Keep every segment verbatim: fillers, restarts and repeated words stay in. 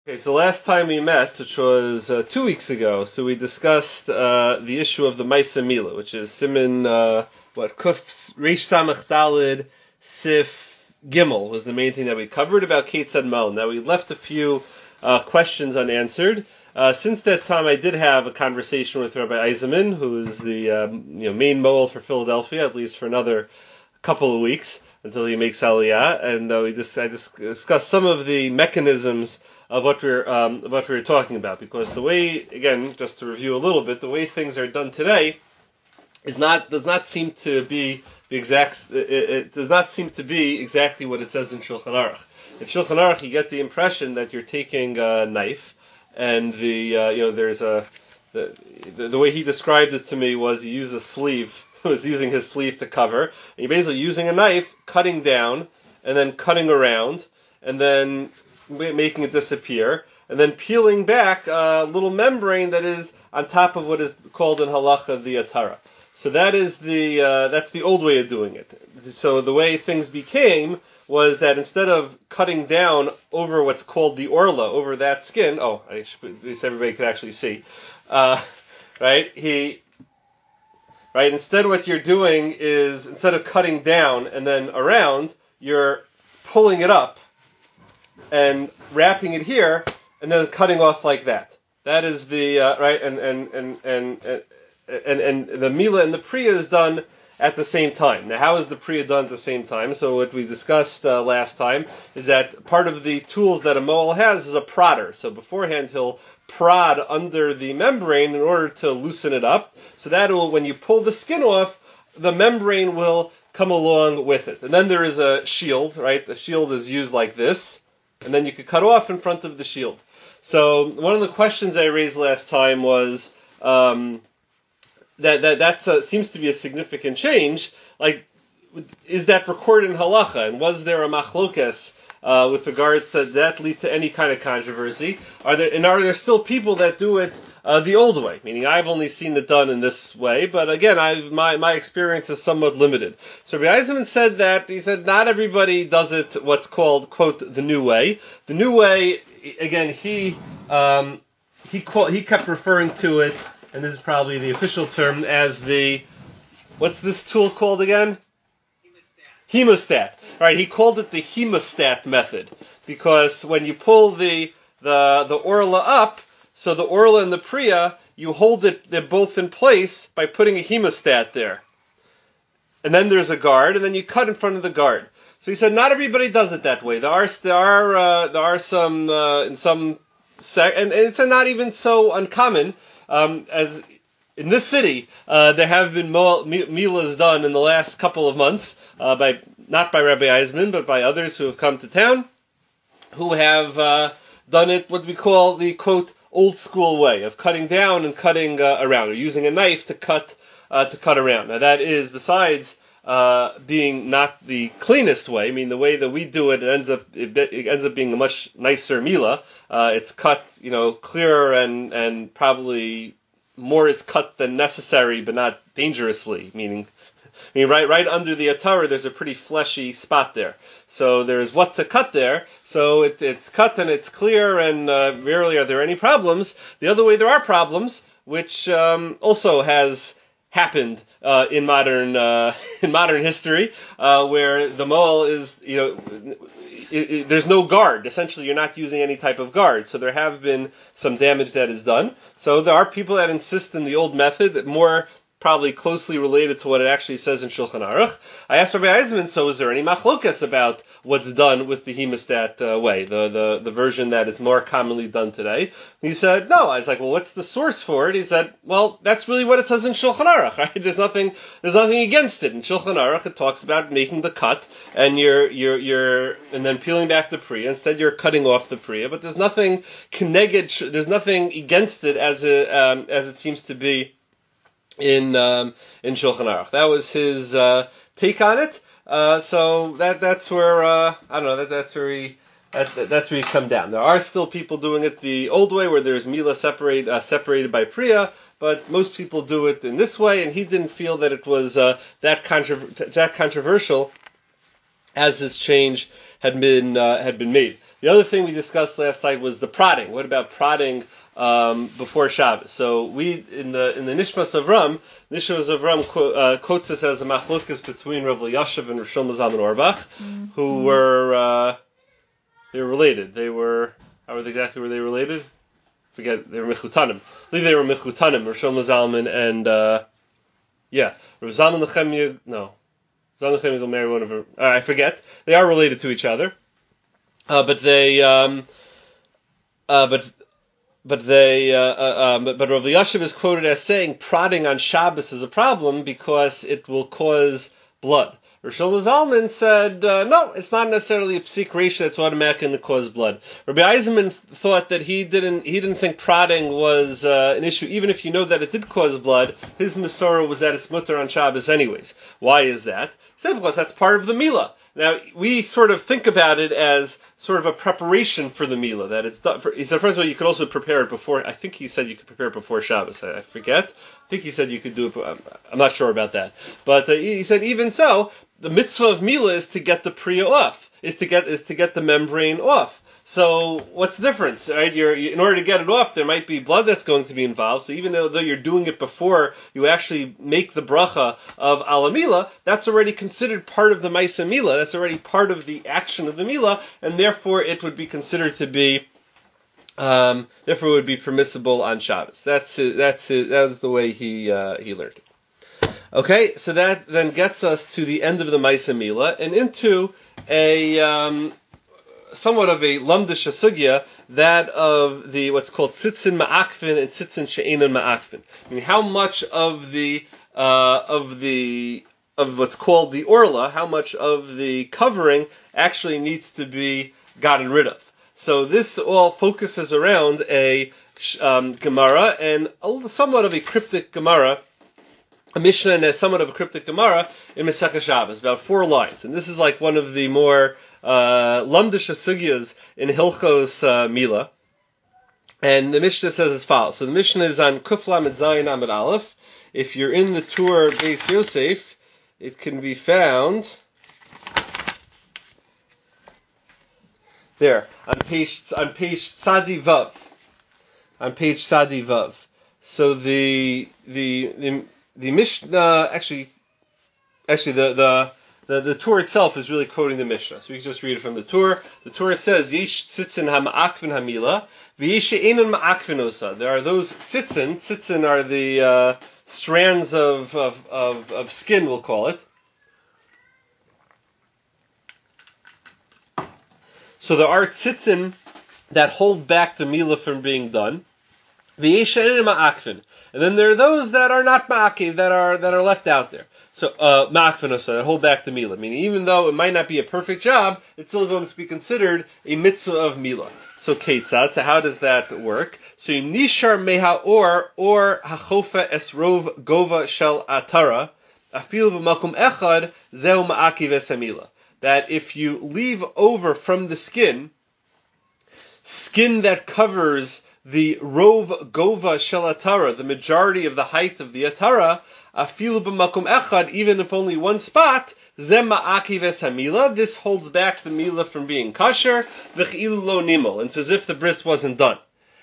Okay, so last time we met, which was uh, two weeks ago, so we discussed uh, the issue of the Maisa Mila, which is Siman, uh, what, Kuf Reish Samach Dalid Sif Gimel was the main thing that we covered about Ketzad Mel. Now we left a few uh, questions unanswered. Uh, since that time, I did have a conversation with Rabbi Eisenman, who is the um, you know, main Moel for Philadelphia, at least for another couple of weeks until he makes Aliyah, and uh, we just I just discussed some of the mechanisms of what we're um, what we were talking about, because the way, again, just to review a little bit, the way things are done today is not does not seem to be the exact. It, it does not seem to be exactly what it says in Shulchan Aruch. In Shulchan Aruch, you get the impression that you're taking a knife, and the uh, you know there's a the, the the way he described it to me was he used a sleeve. He was using his sleeve to cover, and you're basically using a knife, cutting down, and then cutting around, and then making it disappear, and then peeling back a little membrane that is on top of what is called in halacha the atara. So that is the uh, that's the old way of doing it. So the way things became was that instead of cutting down over what's called the orla, over that skin, oh, I should, at least everybody could actually see, uh, right? He, right? Instead, what you're doing is instead of cutting down and then around, you're pulling it up and wrapping it here, and then cutting off like that. That is the uh, right, and and and and and and the Mila and the Priya is done at the same time. Now, how is the Priya done at the same time? So what we discussed uh, last time is that part of the tools that a Moel has is a prodder. So beforehand, he'll prod under the membrane in order to loosen it up. So that will, when you pull the skin off, the membrane will come along with it. And then there is a shield, right? The shield is used like this, and then you could cut off in front of the shield. So one of the questions I raised last time was um, that that that's a, seems to be a significant change. Like, is that recorded in halacha? And was there a machlokes uh, with regards to that lead to any kind of controversy? Are there and are there still people that do it uh, the old way? Meaning, I've only seen it done in this way, but again, I've, my my experience is somewhat limited. So Rabbi Eisenman said that he said not everybody does it what's called, quote, the new way. The new way, again, he um, he called, he kept referring to it, and this is probably the official term, as the, what's this tool called again? Hemostat. Hemostat. All right, he called it the hemostat method, because when you pull the the the orla up, so the orla and the priya, you hold it, they're both in place by putting a hemostat there. And then there's a guard, and then you cut in front of the guard. So he said not everybody does it that way. There are there are uh, there are some uh, in some sec- and, and it's not even so uncommon um, as in this city. Uh, there have been mo- milas done in the last couple of months uh, by not by Rabbi Eisenman, but by others who have come to town, who have uh, done it what we call the, quote, old school way of cutting down and cutting uh, around, or using a knife to cut uh, to cut around. Now that is, besides uh, being not the cleanest way, I mean the way that we do it, it ends up it, it ends up being a much nicer mila. Uh, it's cut, you know, clearer and and probably more is cut than necessary, but not dangerously. Meaning, I mean, right right under the atara, there's a pretty fleshy spot there. So there's what to cut there. So it, it's cut and it's clear, and uh, rarely are there any problems. The other way there are problems, which um, also has happened uh, in modern uh, in modern history, uh, where the moel is, you know, it, it, there's no guard. Essentially, you're not using any type of guard. So there have been some damage that is done. So there are people that insist in the old method, that more probably closely related to what it actually says in Shulchan Aruch. I asked Rabbi Eisenman, so is there any machlokas about what's done with the hemostat uh, way, the, the the version that is more commonly done today? He said, no. I was like, well, what's the source for it? He said, well, that's really what it says in Shulchan Aruch, right? There's nothing, there's nothing against it. In Shulchan Aruch, it talks about making the cut, and you're, you're, you're, and then peeling back the priya. Instead, you're cutting off the priya, but there's nothing keneged, there's nothing against it as a, um, as it seems to be in um, in Shulchan Aruch. That was his uh, take on it. Uh, so that that's where uh, I don't know. That that's where he that, that's where he come down. There are still people doing it the old way, where there's mila separate uh, separated by priya, but most people do it in this way. And he didn't feel that it was uh, that controver- that controversial as this change had been uh, had been made. The other thing we discussed last night was the prodding. What about prodding um, before Shabbos? So we in the in the Nishmas of Ram, Nishmas of Ram uh, quotes this as a machlokas between Rav Elyashiv and Rosh Zalman Auerbach, mm-hmm. who were uh, they were related. They were how were they exactly were they related? Forget they were Mechutanim. I believe they were Mechutanim. Rosh Zalman and uh, yeah, Rav Zalman Nechemia. No, Zalman Nechemia will marry one of her. Uh, I forget. They are related to each other. Uh, but they, um, uh, but, but they, uh, uh, um, but, but Rav Elyashiv is quoted as saying prodding on Shabbos is a problem because it will cause blood. Rosh Zalman said, uh, no, it's not necessarily a psik ratio that's automatically going to cause blood. Rabbi Eisenman thought that he didn't, he didn't think prodding was uh, an issue, even if you know that it did cause blood. His Masorah was that it's mutter on Shabbos anyways. Why is that? He said because that's part of the Milah. Now, we sort of think about it as sort of a preparation for the Milah, that it's done for, he said, first of all, you could also prepare it before, I think he said you could prepare it before Shabbos, I, I forget. I think he said you could do it, I'm, I'm not sure about that. But uh, he said, even so, the mitzvah of Milah is to get the priya off, is to get, is to get the membrane off. So, what's the difference, right? You're, you, in order to get it off, there might be blood that's going to be involved. So even though, though you're doing it before you actually make the bracha of ala milah, that's already considered part of the maisa milah. That's already part of the action of the milah, and therefore it would be considered to be, um, therefore it would be permissible on Shabbos. That's it, that's it, that was the way he uh, he learned it. Okay, so that then gets us to the end of the maisa milah and into a um, somewhat of a lamdish sugya, that of the what's called tzitzin ma'akfin and tzitzin she'enon ma'akfin. I mean, how much of the uh, of the of what's called the orla, how much of the covering actually needs to be gotten rid of. So this all focuses around a um, Gemara and a, somewhat of a cryptic Gemara, a Mishnah and a somewhat of a cryptic Gemara in Masechah Shabbos, about four lines. And this is like one of the more uh, lamdish sugyas in Hilchos uh, Milah. And the Mishnah says as follows. So the Mishnah is on Kuf Lamed Zayin Amud Aleph. If you're in the Tur Beis Yosef, it can be found there on page on page Tzadi Vav. On page Tzadi Vav. So the the the, the Mishnah actually actually the the The, the Torah itself is really quoting the Mishnah. So we can just read it from the Torah. The Torah says, Yesh tzitzin ha-ma'akvin ha-mila, v'yesh she'enon ma'akvin osa. There are those tzitzin. Tzitzin are the uh, strands of, of, of, of skin, we'll call it. So there are tzitzin that hold back the mila from being done. V'yesh she'enon ma'akvin. And then there are those that are not ma'akiv, that are, that are left out there. So, uh, ma'akvinosa, hold back the milah. Meaning, even though it might not be a perfect job, it's still going to be considered a mitzvah of milah. So, ketzad, so how does that work? So, nishar meha or, or hachofa esrov gova shel atara, afil b'makum echad, zeu ma'akiv es hamilah. That if you leave over from the skin, skin that covers the rov gova shel atara, the majority of the height of the atara, afilu b'makom echad, even if only one spot, zem ma'akiv es hamila, this holds back the mila from being kosher, v'ch'ilu lo nimel, and it's as if the bris wasn't done.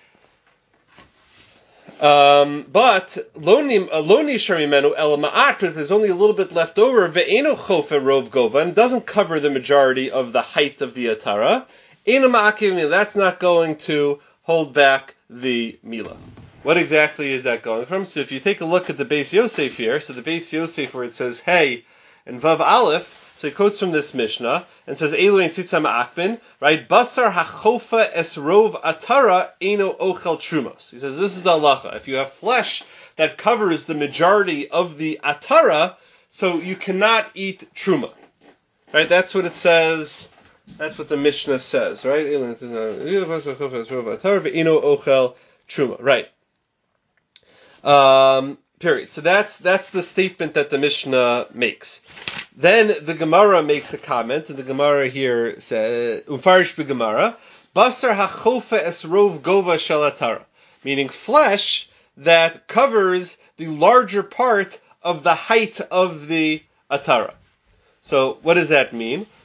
Um, but lo nishar mimenu el ma'at, if there's only a little bit left over, ve'eno chofe rov gova, and doesn't cover the majority of the height of the atara, eno ma'akiv, that's not going to hold back the mila. What exactly is that going from? So if you take a look at the Beis Yosef here, so the Beis Yosef where it says hey and Vav Aleph, so he quotes from this Mishnah and says Elu ein tzitza ma'akvin, right? Basar hachofa es rov atara eno ochel trumos. He says this is the halacha. If you have flesh that covers the majority of the atara, so you cannot eat truma, right? That's what it says. That's what the Mishnah says, right? Eno ochel truma, right? Um, period. So that's that's the statement that the Mishnah makes. Then the Gemara makes a comment, and the Gemara here says, "Umfarish b'Gemara, basar hachofa es rov gova shel atara," meaning flesh that covers the larger part of the height of the atara. So what does that mean?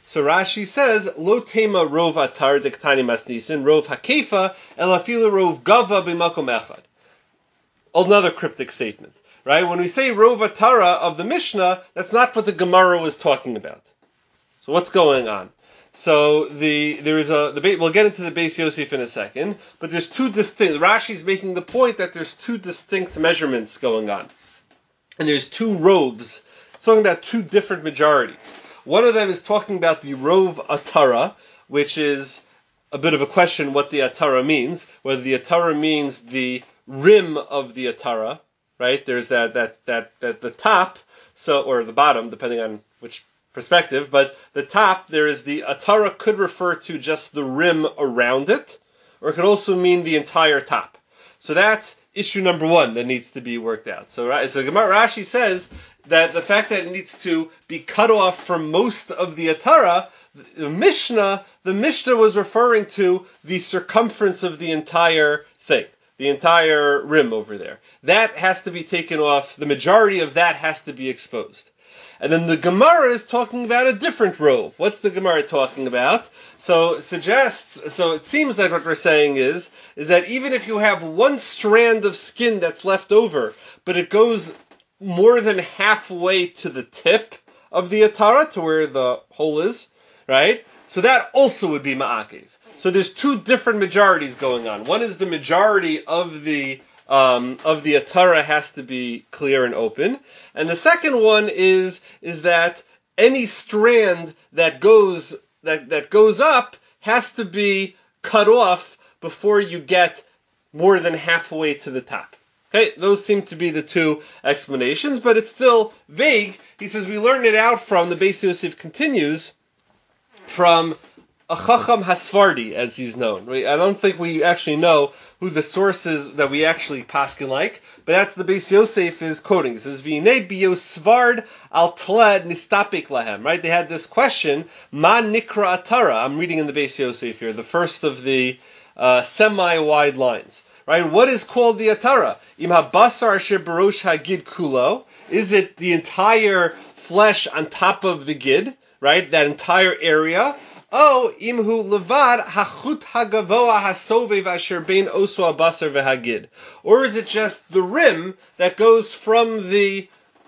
So Rashi says, Lo tema rov atar diktani masnisin, rov hakefa, elafilu rov gava b'makom echad. Another cryptic statement, right? When we say rov atara of the Mishnah, that's not what the Gemara was talking about. So what's going on? So the there is a the we'll get into the Beis Yosef in a second, but there's two distinct. Rashi's making the point that there's two distinct measurements going on, and there's two rovs. It's talking about two different majorities. One of them is talking about the rov atara, which is a bit of a question what the atara means. Whether the atara means the rim of the atara, right? There's that that that that the top, so or the bottom, depending on which perspective, but the top, there is the atara could refer to just the rim around it, or it could also mean the entire top. So that's issue number one that needs to be worked out. So, so Rashi says that the fact that it needs to be cut off from most of the atara, the Mishnah, the Mishnah was referring to the circumference of the entire thing, the entire rim over there. That has to be taken off. The majority of that has to be exposed. And then the Gemara is talking about a different rov. What's the Gemara talking about? So it suggests, so it seems like what we're saying is, is that even if you have one strand of skin that's left over, but it goes more than halfway to the tip of the atara, to where the hole is, right? So that also would be ma'akev. So there's two different majorities going on. One is the majority of the Um, of the atara has to be clear and open, and the second one is is that any strand that goes that that goes up has to be cut off before you get more than halfway to the top. Okay, those seem to be the two explanations, but it's still vague. He says we learn it out from the Beis Yosef continues from a Chacham Hasfardi, as he's known. I don't think we actually know who the source is that we actually paskin like, but that's the Beis Yosef is quoting. It says, V'inei biyosvard al tled nistapik lahem, right? They had this question, Ma nikra atara. I'm reading in the Beis Yosef here, the first of the uh, semi-wide lines, right? What is called the atara? Im habasar asher barosh hagid kulo. Is it the entire flesh on top of the gid, right? That entire area? Oh, imhu levad hachut hagavoa hasovev asher bein oso abasar v'hagid. Or is it just the rim that goes from the,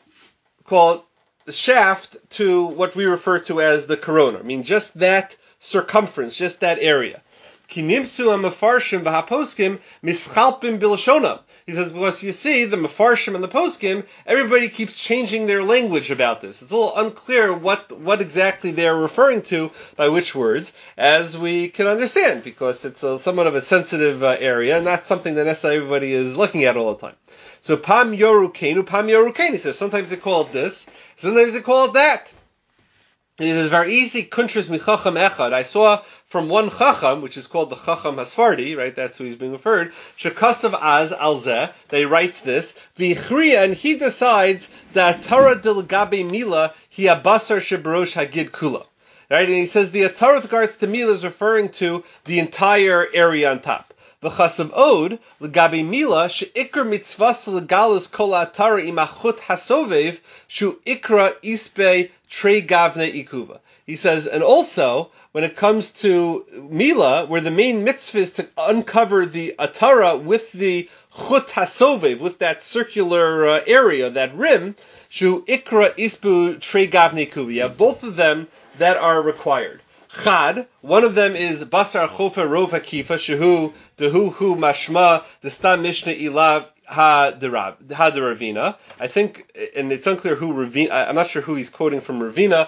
call it, the shaft to what we refer to as the corona? I mean, just that circumference, just that area. Ki nimsu ha-mefarshim v'ha-poskim mischalpim bilshonam. He says, because you see, the Mefarshim and the Poskim, everybody keeps changing their language about this. It's a little unclear what, what exactly they're referring to by which words, as we can understand, because it's a, somewhat of a sensitive uh, area, not something that necessarily everybody is looking at all the time. So, Pam Yorukenu, Pam Yorukenu, he says, sometimes they call it this, sometimes they call it that. And he says, very easy, kuntras michacham echad. I saw from one chacham, which is called the Chacham Hasfardi, right? That's who he's being referred. Shekasav az alzeh. They writes this. V'chriya, and he decides that Tara del gabe mila hi abasar shebarosh hagid kula. Right? And he says the atara with regards to mila is referring to the entire area on top. V'chasav od legabe mila sheikr mitzvas legalus kol atara imachut hasovev shu ikra ispe trei gavne ikuva. He says, and also, when it comes to Mila, where the main mitzvah is to uncover the atara with the chut hasovev, with that circular uh, area, that rim, shu ikra isbu trei gavne ikuva. You have both of them that are required. Chad, one of them is basar chofer rov hakifa, shehu dehu hu mashma destam mishnah ilav ha deravina. I think, and it's unclear who Ravina, I'm not sure who he's quoting from Ravina.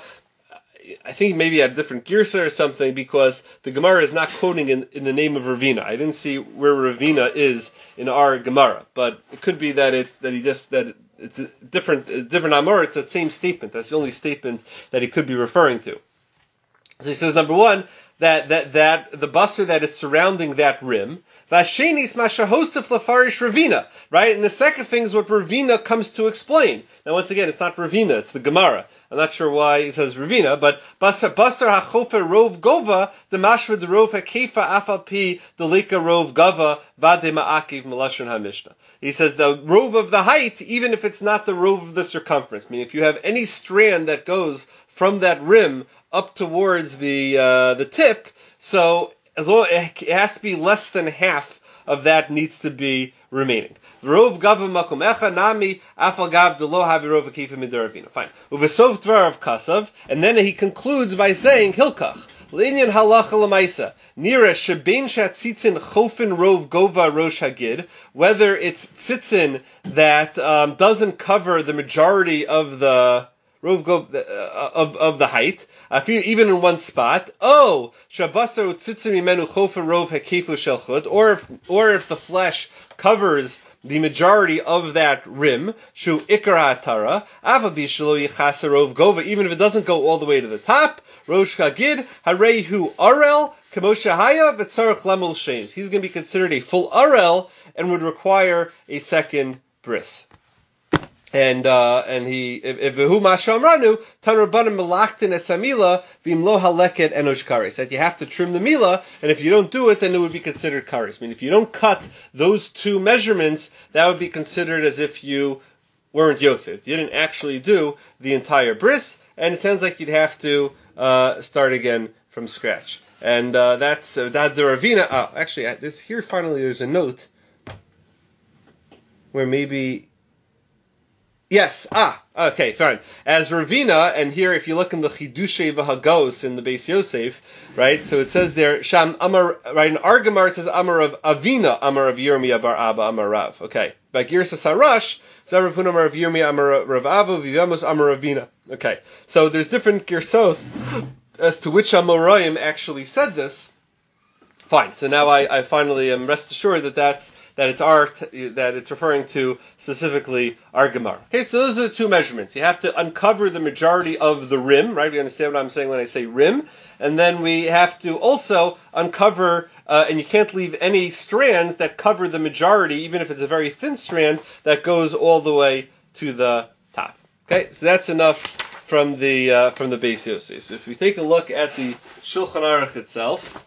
I think maybe at a different girsa or something, because the Gemara is not quoting in, in the name of Ravina. I didn't see where Ravina is in our Gemara, but it could be that it's that he just that it's a different a different Amor. It's that same statement. That's the only statement that he could be referring to. So he says, number one, that that that the basar that is surrounding that rim, Vashenis mashahosef lafarish Ravina, right? And the second thing is what Ravina comes to explain. Now, once again, it's not Ravina; it's the Gemara. I'm not sure why he says Ravina, but basar basar hachofer rov gova the mashva the rov hakefa afal pi the leka rov gava vade ma'akiv melashon hamishna. He says the rov of the height, even if it's not the rov of the circumference. I mean, if you have any strand that goes from that rim up towards the uh, the tip. So as long, it has to be less than half of that needs to be remaining. Rov gava makom echa nami afal gav de lo havi rov akifa midaravina. Fine. Uvesov tvarav kasav, and then he concludes by saying hilkach l'inyan halacha lemaisa nira shebein shat tzitzin chofen rov gova rosh hagid, whether it's tzitzin that um, doesn't cover the majority of the rov gov uh, of of the height. I feel even in one spot. Oh, shabasar utzitzim imenu chofen rov hakefu shel chut, or if or if the flesh covers the majority of that rim, shu ikar hatara, avabi shelo yichas rov gova, even if it doesn't go all the way to the top, rosh hagid harehu arel kemoshe haya v'tzarich lemul sheins. He's going to be considered a full arel and would require a second bris. And uh, and he if who mashamranu tanrabanim melachtin esamila v'imlo haleket enosh kares, that you have to trim the mila, and if you don't do it, then it would be considered kares. I mean, if you don't cut those two measurements, that would be considered as if you weren't Yosef. You didn't actually do the entire bris, and it sounds like you'd have to uh, start again from scratch. And uh, that's uh, that the Ravina. Oh, actually, at this here finally there's a note where maybe. Yes, ah, okay, fine. As Ravina, and here if you look in the Chidushay V'Hagos in the Beis Yosef, right, so it says there, Sham Amar, right, in Argamar it says Amar of Avina, Amar of Yirmiyah bar Abba, Amar Rav. Okay. By Girsas Harash, Zaravun Amar of Yirmiyah, Amar Rav Ava, Vivamos Amar Avina. Okay. So there's different Girsos as to which Amoraim actually said this. Fine. So now I, I finally am rest assured that that's that it's our that it's referring to specifically our Gemara. Okay, so those are the two measurements. You have to uncover the majority of the rim, right? You understand what I'm saying when I say rim, and then we have to also uncover, uh, and you can't leave any strands that cover the majority, even if it's a very thin strand that goes all the way to the top. Okay, so that's enough from the uh, from the Beis Yosef. So if we take a look at the Shulchan Aruch itself.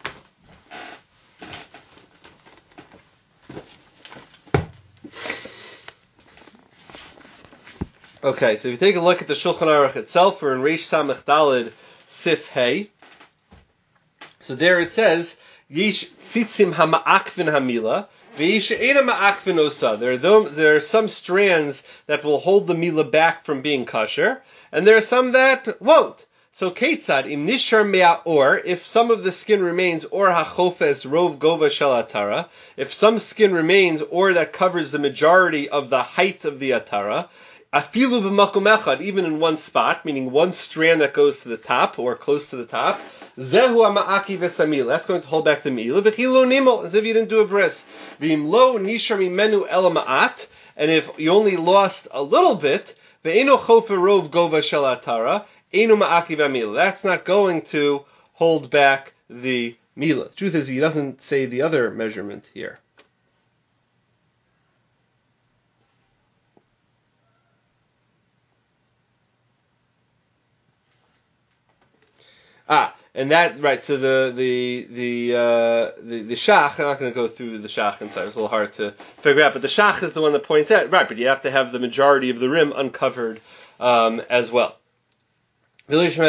Okay, so if you take a look at the Shulchan Aruch itself, we're in Reish Samech Daled Sif Hey. So there it says, Yish tzitzim hama'akvin hamila, v'yish eina ma'akvin osa. There are there are some strands that will hold the mila back from being kosher, and there are some that won't. So Ketzad, im nishar me'aor, if some of the skin remains, or hachofes rov gova shel atara, if some skin remains, or that covers the majority of the height of the atara, afilu b'makom echad, even in one spot, meaning one strand that goes to the top or close to the top. Zehu ha'ma'aki v'samil. That's going to hold back the mila. V'chilo nimol, as if you didn't do a bris. V'im lo nishar mimenu el ma'at, and if you only lost a little bit, ve'eno chofer rov gova shel atara, eno ma'aki v'mila. That's not going to hold back the mila. Truth is, he doesn't say the other measurement here. Ah, and that, right, so the, the, the, uh, the, the Shach, I'm not going to go through the Shach inside, it's a little hard to figure out, but the Shach is the one that points out, right, but you have to have the majority of the rim uncovered, um, as well. Um, adds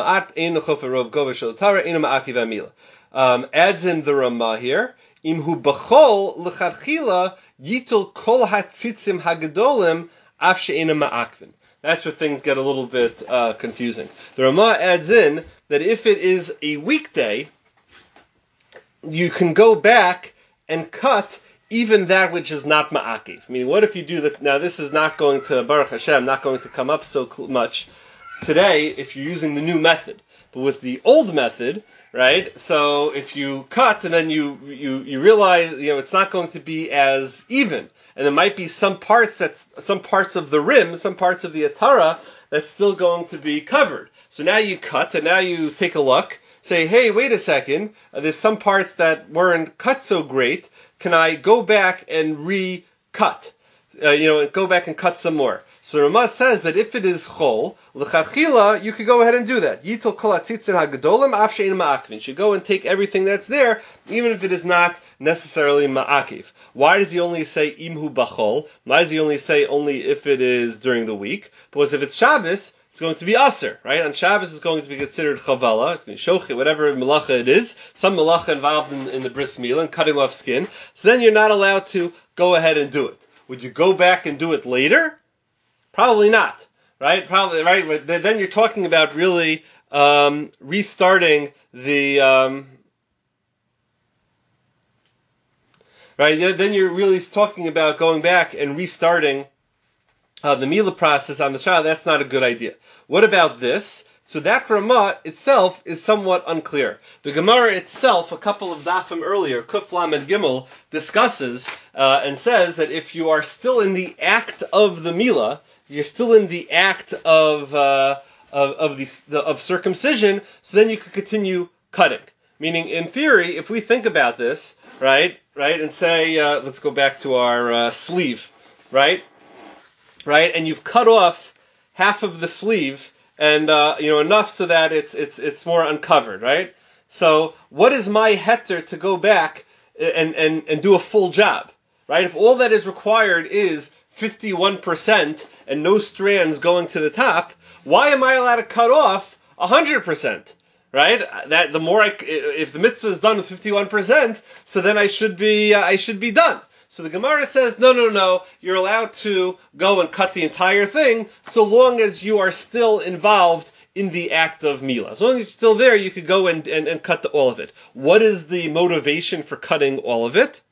in the Ramah here, Imhu b'chol l'chadchila yitul kol hatzitzim hagadolim af she'ena ma'akvin. That's where things get a little bit uh, confusing. The Ramah adds in that if it is a weekday, you can go back and cut even that which is not ma'akiv. I mean, what if you do the... Now, this is not going to, Baruch Hashem, not going to come up so much today if you're using the new method. But with the old method, right, so if you cut and then you, you, you realize, you know, it's not going to be as even. And there might be some parts that's some parts of the rim, some parts of the atara that's still going to be covered. So now you cut, and now you take a look, say, hey, wait a second, uh, there's some parts that weren't cut so great. Can I go back and re-cut? Uh, you know, go back and cut some more. So Ramah says that if it is chol, l'chadchila, you could go ahead and do that. Yitol kol hatzitzin hagadolim af she'en ma'akvin. You should go and take everything that's there, even if it is not necessarily ma'akiv. Why does he only say imhu b'chol? Why does he only say only if it is during the week? Because if it's Shabbos, it's going to be aser, right? On Shabbos, it's going to be considered chavala. It's going to be shochet, whatever malacha it is. Some malacha involved in, in the bris milah and cutting off skin. So then you're not allowed to go ahead and do it. Would you go back and do it later? Probably not, right? Probably, right? But then you're talking about really um, restarting the, um, right? Then you're really talking about going back and restarting Uh, the Mila process on the child. That's not a good idea. What about this? So that Ramah itself is somewhat unclear. The Gemara itself, a couple of dafim earlier, Kuf Lamed Gimel, discusses uh, and says that if you are still in the act of the Mila, you're still in the act of uh, of of, the, the, of circumcision, so then you could continue cutting. Meaning, in theory, if we think about this, right, right, and say, uh, let's go back to our uh, sleeve, right? Right, and you've cut off half of the sleeve, and uh, you know enough so that it's it's it's more uncovered, right? So, what is my heter to go back and and and do a full job, right? If all that is required is fifty-one percent and no strands going to the top, why am I allowed to cut off one hundred percent? Right? That the more I, if the mitzvah is done with fifty-one percent, so then I should be uh, I should be done. So the Gemara says, no, no, no, you're allowed to go and cut the entire thing so long as you are still involved in the act of Mila. As long as you're still there, you could go and, and, and cut the, all of it. What is the motivation for cutting all of it?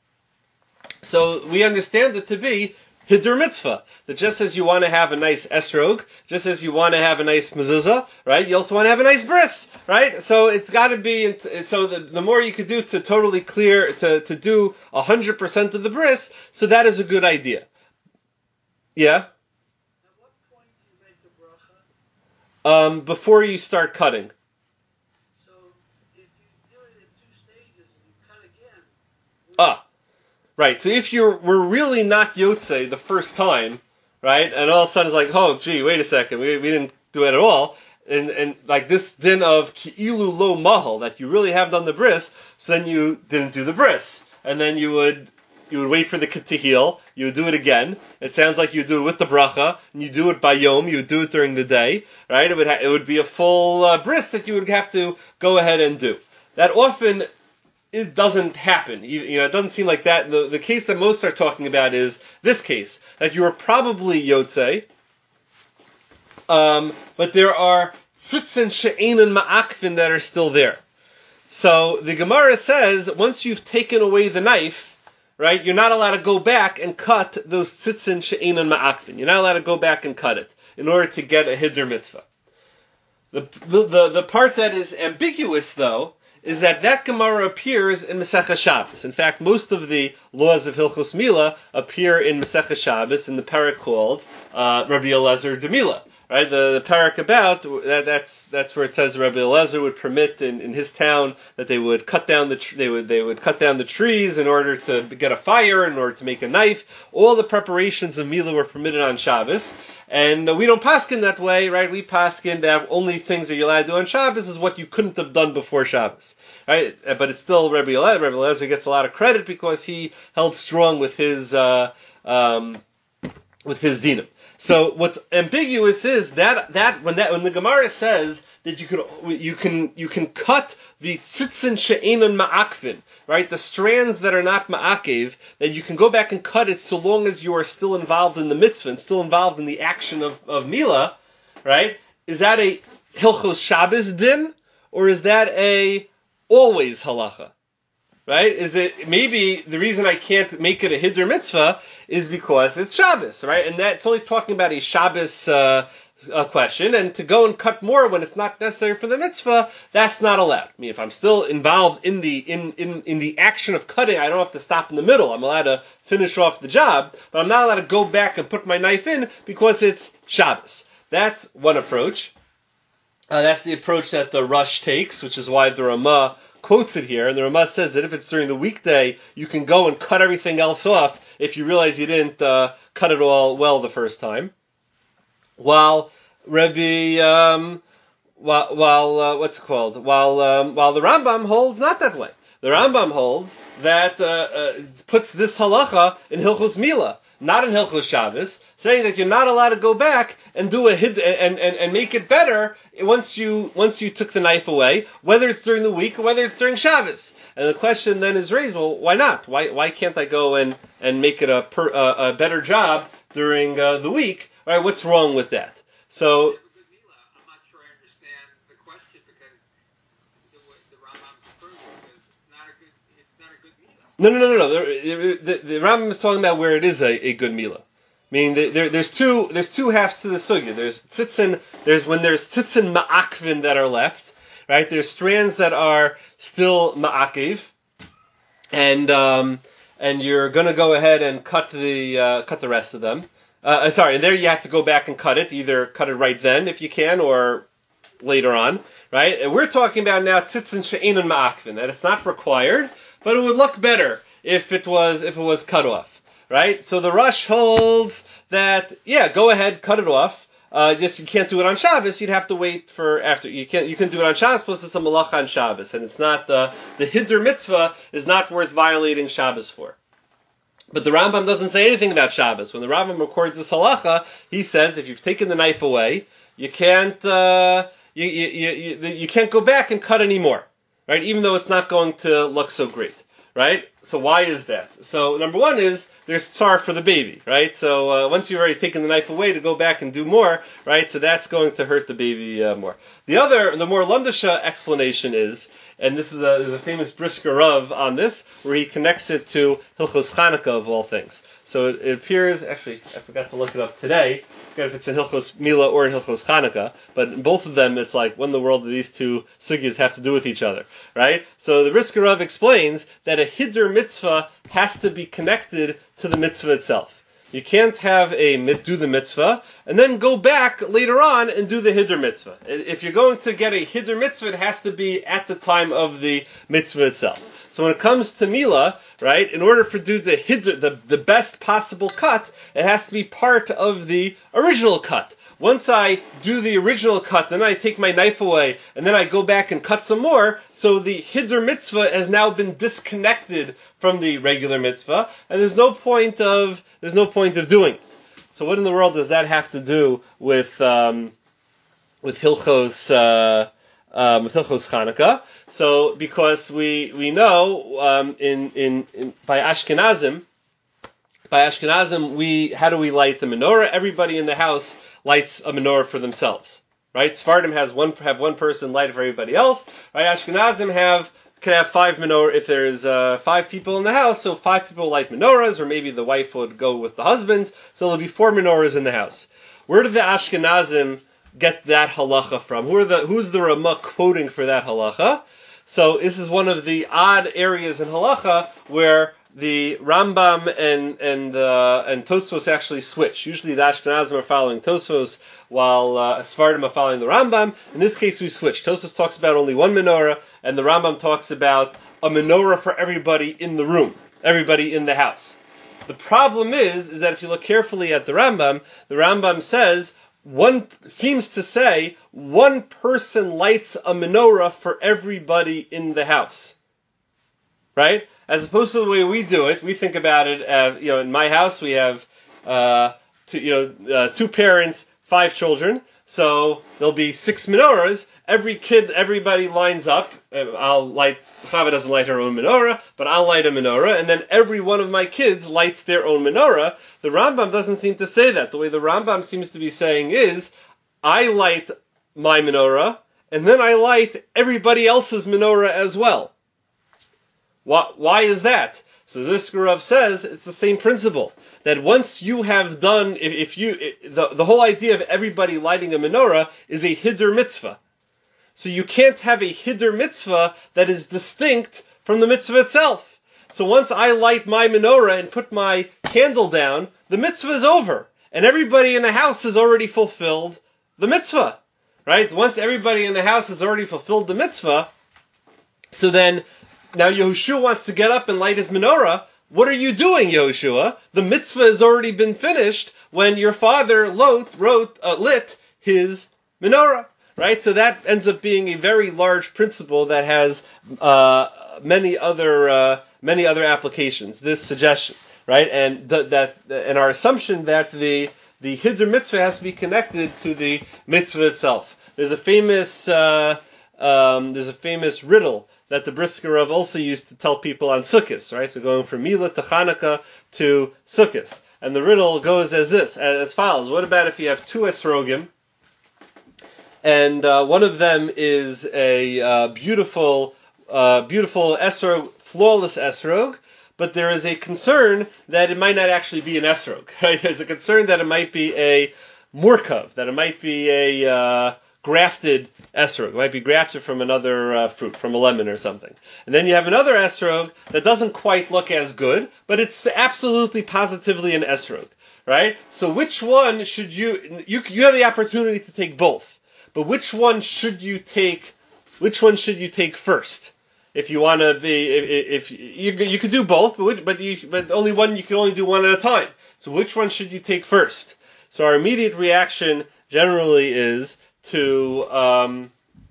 So we understand it to be Hiddur mitzvah. That just as you want to have a nice esrog, just as you want to have a nice mezuzah, right? You also want to have a nice bris, right? So it's got to be, so the, the more you could do to totally clear, to, to do one hundred percent of the bris, so that is a good idea. Yeah? At what point do you make the bracha? Um, before you start cutting. So if you do it in two stages and you cut again, Ah. Right, so if you're we're really not Yotze the first time, right, and all of a sudden it's like, oh, gee, wait a second, we we didn't do it at all, and and like this din of ki'ilu lo mahal, that you really have done the bris, so then you didn't do the bris, and then you would you would wait for the kit to heal, you would do it again. It sounds like you do it with the bracha, and you do it by yom, you would do it during the day, right? It would ha- it would be a full uh, bris that you would have to go ahead and do. That often it doesn't happen. You, you know, it doesn't seem like that. The, the case that most are talking about is this case, that you are probably Yotze, um, but there are tzitzin she'enin ma'akvin that are still there. So the Gemara says, once you've taken away the knife, right, you're not allowed to go back and cut those tzitzin she'enin ma'akvin. You're not allowed to go back and cut it in order to get a hiddur mitzvah. The, the, the, the part that is ambiguous, though, is that that Gemara appears in Masechah Shabbos. In fact, most of the laws of Hilchos Mila appear in Masechah Shabbos in the parak called uh, Rabbi Elazar de Mila. Right, the, the parak about that, that's that's where it says Rabbi Elazar would permit in, in his town that they would cut down the tr- they would they would cut down the trees in order to get a fire, in order to make a knife. All the preparations of Mila were permitted on Shabbos, and uh, we don't paskin that way, right? We paskin that only things that you're allowed to do on Shabbos is what you couldn't have done before Shabbos, right? But it's still Rabbi Elazar. Rabbi Elazar gets a lot of credit because he held strong with his uh, um, with his dinam. So what's ambiguous is that that when that when the Gemara says that you can you can you can cut the tzitzin she'enon ma'akvin, right, the strands that are not ma'akev, that you can go back and cut it so long as you are still involved in the mitzvah and still involved in the action of, of Mila, right? Is that a Hilchos Shabbos din, or is that a always halacha? Right? Is it maybe the reason I can't make it a hiddur mitzvah is because it's Shabbos, right? And that's only talking about a Shabbos uh, uh, question, and to go and cut more when it's not necessary for the mitzvah, that's not allowed. I mean, if I'm still involved in the in, in, in the action of cutting, I don't have to stop in the middle. I'm allowed to finish off the job, but I'm not allowed to go back and put my knife in because it's Shabbos. That's one approach. Uh, that's the approach that the Rush takes, which is why the Ramah quotes it here, and the Ramah says that if it's during the weekday, you can go and cut everything else off if you realize you didn't uh, cut it all well the first time. While Rabbi, um, while, while uh, what's it called? While um, while the Rambam holds not that way. The Rambam holds that uh, uh, puts this halacha in Hilchos Mila, not in Hilchos Shabbos, saying that you're not allowed to go back and do a hid and, and, and make it better once you once you took the knife away, whether it's during the week or whether it's during Shabbos. And the question then is raised, well, why not? Why why can't I go and, and make it a per, uh, a better job during uh, the week? All right, what's wrong with that? So. I'm not sure I understand the question because the, the Rambam's approach because it's not a good it's not a good milah. No, no, no, no, no. The, the, the Rambam is talking about where it is a, a good milah. Meaning that there, there's two there's two halves to the sugya. There's tzitzin. There's when there's tzitzin ma'akvin that are left, right? There's strands that are still ma'akiv, and um, and you're gonna go ahead and cut the uh, cut the rest of them. Uh, sorry, and there you have to go back and cut it. Either cut it right then if you can, or later on, right? And we're talking about now tzitzin she'enon ma'akvin, that it's not required, but it would look better if it was if it was cut off. Right? So the Rush holds that, yeah, go ahead, cut it off. Uh, just you can't do it on Shabbos. You'd have to wait for after. You can't. You can do it on Shabbos, plus it's a malacha on Shabbos, and it's not the the hiddur mitzvah is not worth violating Shabbos for. But the Rambam doesn't say anything about Shabbos. When the Rambam records this halacha, he says if you've taken the knife away, you can't uh, you, you you you you can't go back and cut anymore, right? Even though it's not going to look so great. Right? So why is that? So number one is there's tsar for the baby, right? So uh, once you've already taken the knife away to go back and do more, right? So that's going to hurt the baby uh, more. The other, the more Lumdasha explanation is, and this is a, there's a famous Brisker Rav on this, where he connects it to Hilchos Chanukah of all things. So it, it appears, actually, I forgot to look it up today. I forgot if it's in Hilchos Mila or in Hilchos Chanukah, but in both of them, it's like, what in the world do these two sugyas have to do with each other, right? So the Brisker Rav explains that a hiddur mitzvah has to be connected to the mitzvah itself. You can't have a do the mitzvah and then go back later on and do the hiddur mitzvah. If you're going to get a hiddur mitzvah, it has to be at the time of the mitzvah itself. So when it comes to Mila, right, in order for do the hiddur, the, the best possible cut, it has to be part of the original cut. Once I do the original cut, then I take my knife away, and then I go back and cut some more, so the hiddur mitzvah has now been disconnected from the regular mitzvah, and there's no point of there's no point of doing it. So what in the world does that have to do with um, with Hilchos uh, um, with Hilchos Chanukah? So because we we know um, in, in in by Ashkenazim by Ashkenazim we how do we light the menorah? Everybody in the house lights a menorah for themselves, right? Sfardim has one have one person light it for everybody else, right? Ashkenazim have can have five menorah if there's uh, five people in the house, so five people light menorahs, or maybe the wife would go with the husbands, so there'll be four menorahs in the house. Where did the Ashkenazim get that halacha from? Who are the who's the Ramah quoting for that halacha? So this is one of the odd areas in halacha where the Rambam and and uh, and Tosfos actually switch. Usually the Ashkenazim are following Tosfos, while uh, Sfardim are following the Rambam. In this case, we switch. Tosfos talks about only one menorah, and the Rambam talks about a menorah for everybody in the room, everybody in the house. The problem is, is that if you look carefully at the Rambam, the Rambam says one seems to say one person lights a menorah for everybody in the house, right? As opposed to the way we do it, we think about it. Uh, you know, in my house we have uh, two, you know, uh, two parents, five children, so there'll be six menorahs. Every kid, everybody lines up. I'll light. Chava doesn't light her own menorah, but I'll light a menorah, and then every one of my kids lights their own menorah. The Rambam doesn't seem to say that. The way the Rambam seems to be saying is, I light my menorah, and then I light everybody else's menorah as well. Why, why is that? So this Rav says it's the same principle. That once you have done, if, if you, if, the, the whole idea of everybody lighting a menorah is a hiddur mitzvah. So you can't have a hiddur mitzvah that is distinct from the mitzvah itself. So once I light my menorah and put my candle down, the mitzvah is over. And everybody in the house has already fulfilled the mitzvah. Right? Once everybody in the house has already fulfilled the mitzvah, so then now Yehoshua wants to get up and light his menorah. What are you doing, Yehoshua? The mitzvah has already been finished when your father wrote, wrote uh, lit his menorah. Right? So that ends up being a very large principle that has uh, many other uh, many other applications. This suggestion right? And th- that and our assumption that the the hiddur mitzvah has to be connected to the mitzvah itself. There's a famous uh, um, there's a famous riddle that the Brisker Rav also used to tell people on Sukkot, right? So going from Mila to Chanukah to Sukkot. And the riddle goes as this, as follows. What about if you have two esrogim, and uh, one of them is a uh, beautiful, uh, beautiful esrog, flawless esrog, but there is a concern that it might not actually be an esrog, right? There's a concern that it might be a murkav, that it might be a uh, grafted esrog. It might be grafted from another uh, fruit, from a lemon or something. And then you have another esrog that doesn't quite look as good, but it's absolutely positively an esrog, right? So which one should you, you, you have the opportunity to take both, but which one should you take, which one should you take first? If you want to be, if, if you, you could do both, but, which, but, you, but only one, you can only do one at a time. So which one should you take first? So our immediate reaction generally is to um,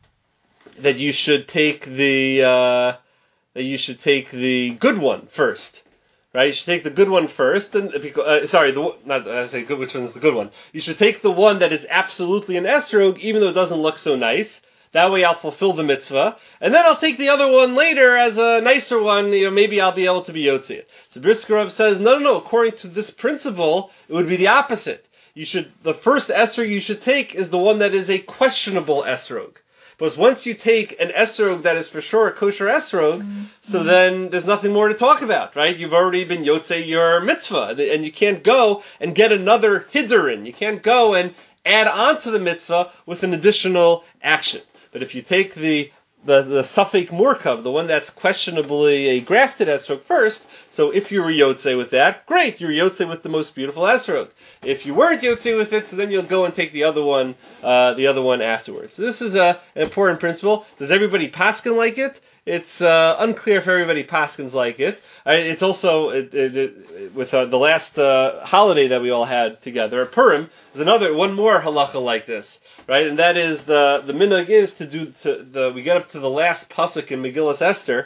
that you should take the uh, that you should take the good one first, right? You should take the good one first, and uh, sorry, the not I say good. Which one's the good one? You should take the one that is absolutely an esrog, even though it doesn't look so nice. That way, I'll fulfill the mitzvah, and then I'll take the other one later as a nicer one. You know, maybe I'll be able to be yotzei. So Brisker Rav says, no, no, no. According to this principle, it would be the opposite. You should, the first esrog you should take is the one that is a questionable esrog. Because once you take an esrog that is for sure a kosher esrog, mm-hmm. so then there's nothing more to talk about, right? You've already been yotzei your mitzvah, and you can't go and get another hiddurin. You can't go and add on to the mitzvah with an additional action. But if you take the the, the Safek Murkav, the one that's questionably a grafted esrog first, so if you were yotzei with that, great, you're yotzei with the most beautiful esrog. If you weren't yotzei with it, so then you'll go and take the other one, uh, the other one afterwards. So this is a, an important principle. Does everybody paskin like it? It's uh, unclear if everybody paskins like it. I mean, it's also it, it, it, with uh, the last uh, holiday that we all had together, Purim. There's another one more halacha like this, right? And that is the the minhag is to do to the we get up to the last pasuk in Megillas Esther,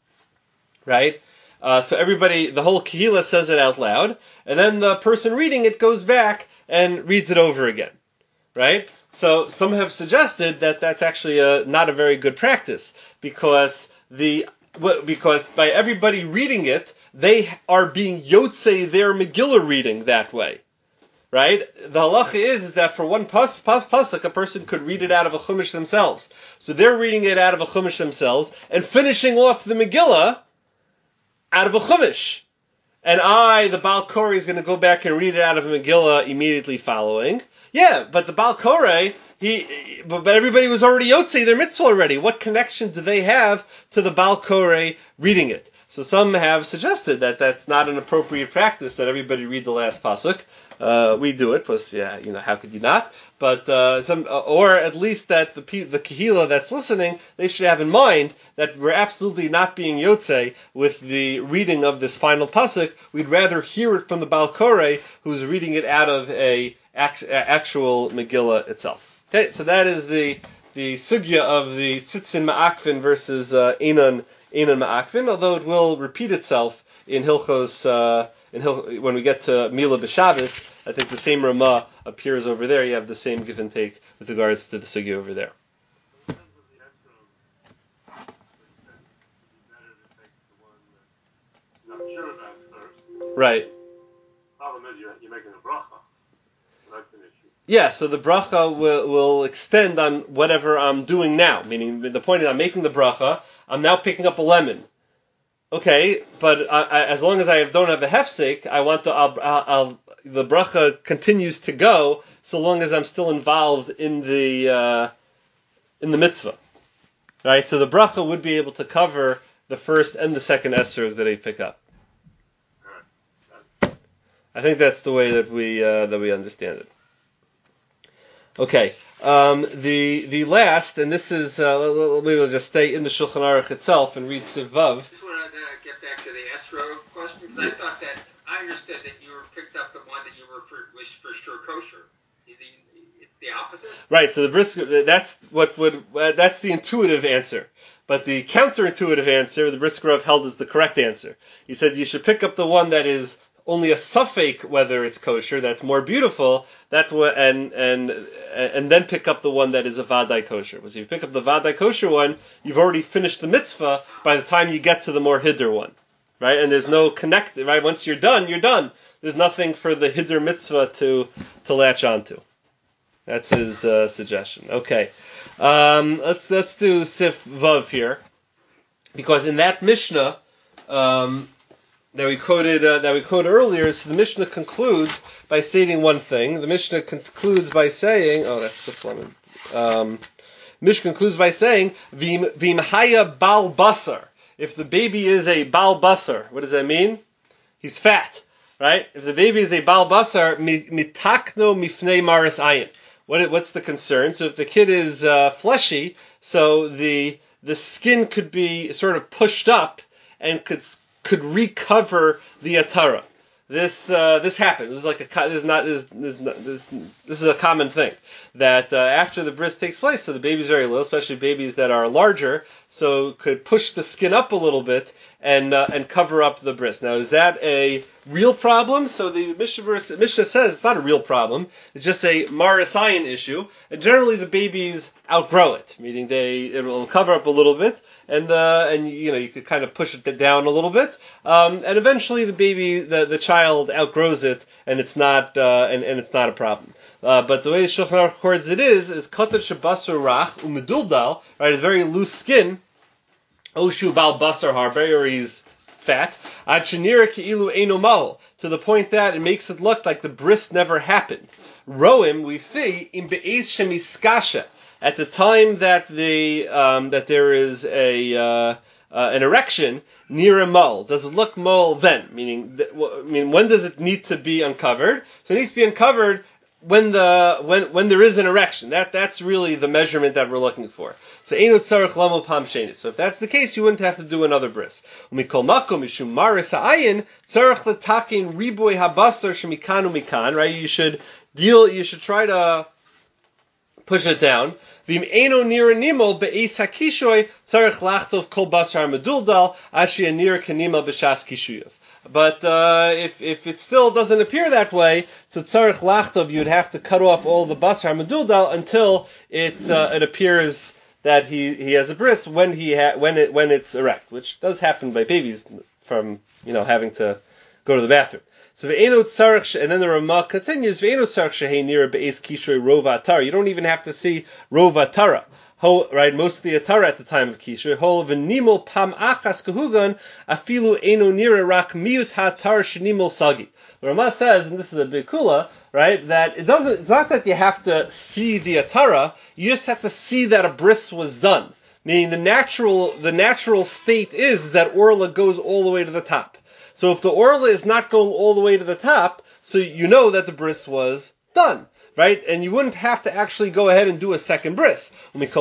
right? Uh, so everybody, the whole kehila says it out loud, and then the person reading it goes back and reads it over again, right? So some have suggested that that's actually a, not a very good practice, because the because by everybody reading it, they are being yotzei their Megillah reading that way, right? The halacha is, is that for one pas, pas, pasuk, a person could read it out of a chumash themselves. So they're reading it out of a chumash themselves and finishing off the Megillah out of a chumash. And I, the Baal Koreh, is going to go back and read it out of a Megillah immediately following. Yeah, but the Baal Koreh, he, but everybody was already yotzei their mitzvah already. What connection do they have to the Baal Koreh reading it? So some have suggested that that's not an appropriate practice, that everybody read the last pasuk. Uh, we do it, plus, yeah, you know, how could you not? But uh, some, uh, or at least that the the kehila that's listening, they should have in mind that we're absolutely not being yotzei with the reading of this final pasuk. We'd rather hear it from the Baal Koreh, who's reading it out of a actual Megillah itself. Okay, so that is the the sugya of the tzitzin ma'akvin versus uh, enon enon ma'akvin. Although it will repeat itself in Hilchos uh, in Hil- when we get to Mila b'Shabbos. I think the same Ramah appears over there. You have the same give and take with regards to the sugya over there. Right. Problem is you're, you're making a bracha. That's an issue. Yeah, so the bracha will, will extend on whatever I'm doing now. Meaning, the point is, I'm making the bracha. I'm now picking up a lemon. Okay, but I, I, as long as I don't have a hefsek, I want the I'll, I'll, the bracha continues to go so long as I'm still involved in the uh, in the mitzvah. Right. So the bracha would be able to cover the first and the second esrog that I pick up. I think that's the way that we uh, that we understand it. Okay, um, the the last, and this is uh, maybe we'll just stay in the Shulchan Aruch itself and read Siv Vav. I just wanted to get back to the esrog question, because I thought that I understood that you were picked up the one that you were for, was for sure kosher. Is the it's the opposite? Right. So the brisker, that's what would uh, that's the intuitive answer. But the counterintuitive answer, the Brisker Rav held, is the correct answer. He said you should pick up the one that is only a suffix whether it's kosher, that's more beautiful, that w- and and and then pick up the one that is a vadai kosher. Because if you pick up the vadai kosher one, you've already finished the mitzvah by the time you get to the more hiddur one, right? And there's no connect, right? Once you're done, you're done. There's nothing for the hiddur mitzvah to to latch onto. That's his uh, suggestion. Okay, um, let's let's do Sif Vav here, because in that Mishnah um, that we quoted uh, that we quoted earlier, so the Mishnah concludes by stating one thing. The Mishnah concludes by saying, "Oh, that's the Flamin." Um, Mishnah concludes by saying, "Vim vim haya bal basar." If the baby is a bal basar, what does that mean? He's fat, right? If the baby is a bal basar, mitakno mifnei maris ayin. What, what's the concern? So if the kid is uh, fleshy, so the the skin could be sort of pushed up and could could recover the atara. This uh, this happens. This is like a this is not this this this, this is a common thing that uh, after the bris takes place, so the baby's very little, especially babies that are larger, so could push the skin up a little bit and uh, and cover up the bris. Now, is that a real problem? So the Mishnah, Mishnah says it's not a real problem. It's just a marasayan issue, and generally the babies outgrow it, meaning they it will cover up a little bit, and uh, and you know you could kind of push it down a little bit. Um, and eventually the baby, the, the child outgrows it, and it's not, uh, and, and it's not a problem. Uh, but the way the Shulchan Aruch records it is, is kotav shabasar rach umeduldal, right, it's very loose skin, oshu bal basar harbe, or he's fat, ad shenira keilu eino mal, to the point that it makes it look like the bris never happened. Roim, we see, in be'ez shemiskasha, at the time that the, um, that there is a, uh, Uh, an erection near a mole. Does it look mole then? Meaning, th- w- I mean, when does it need to be uncovered? So it needs to be uncovered when the when when there is an erection. That that's really the measurement that we're looking for. So einu tzarich lamo pam sheni. So if that's the case, you wouldn't have to do another bris. Umikol makom mishum maris ha'ayin tzarich letakin riboy habasar shemikanu mikan. Right? You should deal. You should try to push it down. Vim eno nira nimo be'es hakishoy tzarich lachtov kol basar meduldal ashi nira kanima b'shas kishuyev. But uh, if if it still doesn't appear that way, so tzarich lachtov, you'd have to cut off all the basar meduldal until it uh, it appears that he, he has a bris when he ha- when it when it's erect, which does happen by babies from you know having to go to the bathroom. So ve'enot tzarich, and then the Ramah continues, ve'enot tzarich shehei nira be'es kishrei rov atara. You don't even have to see rov atara. Ho, right, most of the atara at the time of kishrei. Ho v'nimol pam achas kahugan afilu eno nira rak miut hatar shenimol sagi. The Ramah says, and this is a big kula, right, that it doesn't. It's not that you have to see the atara. You just have to see that a bris was done. Meaning the natural the natural state is that orla goes all the way to the top. So if the orla is not going all the way to the top, so you know that the bris was done, right? And you wouldn't have to actually go ahead and do a second bris. That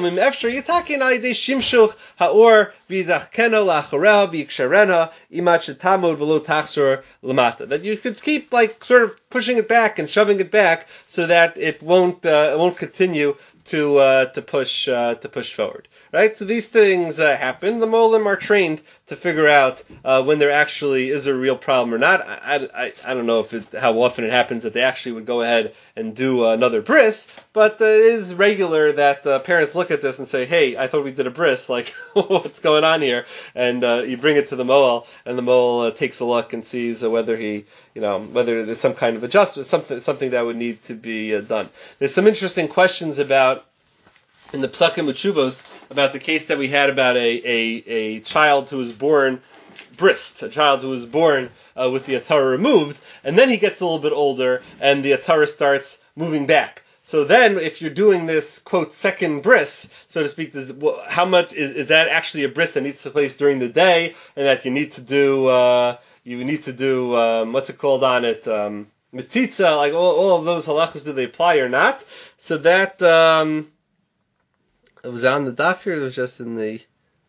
you could keep like sort of pushing it back and shoving it back so that it won't uh, it won't continue to uh, to push uh, to push forward. Right? So these things uh, happen. The molim are trained to figure out uh, when there actually is a real problem or not. I, I, I don't know if it, how often it happens that they actually would go ahead and do uh, another bris, but uh, it is regular that uh, parents look at this and say, hey, I thought we did a bris, like, what's going on here? And uh, you bring it to the moel, and the moel uh, takes a look and sees uh, whether he, you know, whether there's some kind of adjustment, something, something that would need to be uh, done. There's some interesting questions about in the Psakim Uchuvos about the case that we had about a, a, a child who was born brist, a child who was born uh, with the atara removed, and then he gets a little bit older, and the atara starts moving back. So then, if you're doing this, quote, second bris, so to speak, does, how much is, is that actually a bris that needs to take place during the day, and that you need to do, uh, you need to do, um, what's it called on it, um, mitzitza, like all, all of those halachas, do they apply or not? So that, um, it was on the daf here, it was just in the...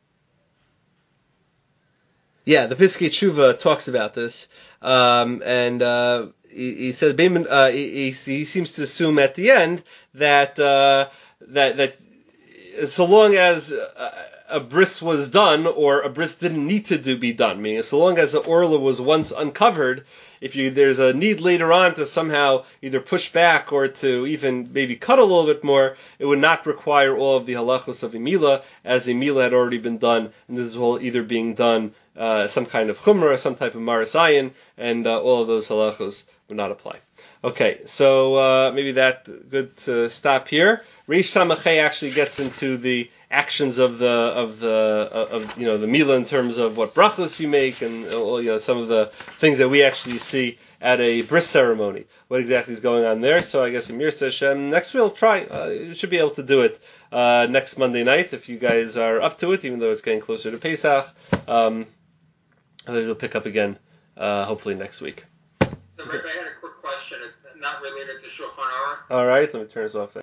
Yeah, the Piskei Tshuva talks about this, um, and uh, he, he says uh, he, he seems to assume at the end that uh, that that so long as a, a bris was done, or a bris didn't need to do, be done, meaning so long as the orla was once uncovered, if you there's a need later on to somehow either push back or to even maybe cut a little bit more, it would not require all of the halachos of Imila, as Imila had already been done, and this is all either being done uh, some kind of chumrah, some type of marasayan, and uh, all of those halachos would not apply. Okay, so uh, maybe that good to stop here. Reish Samachay actually gets into the actions of the of the of you know the Mila in terms of what brachos you make and you know some of the things that we actually see at a bris ceremony. What exactly is going on there? So I guess Amir says Shem, next we'll try. Uh, you should be able to do it uh, next Monday night if you guys are up to it, even though it's getting closer to Pesach. Um, we'll pick up again uh, hopefully next week. So, Rick, I had a quick question. It's not related to Shulchan Aruch. All right, let me turn this off.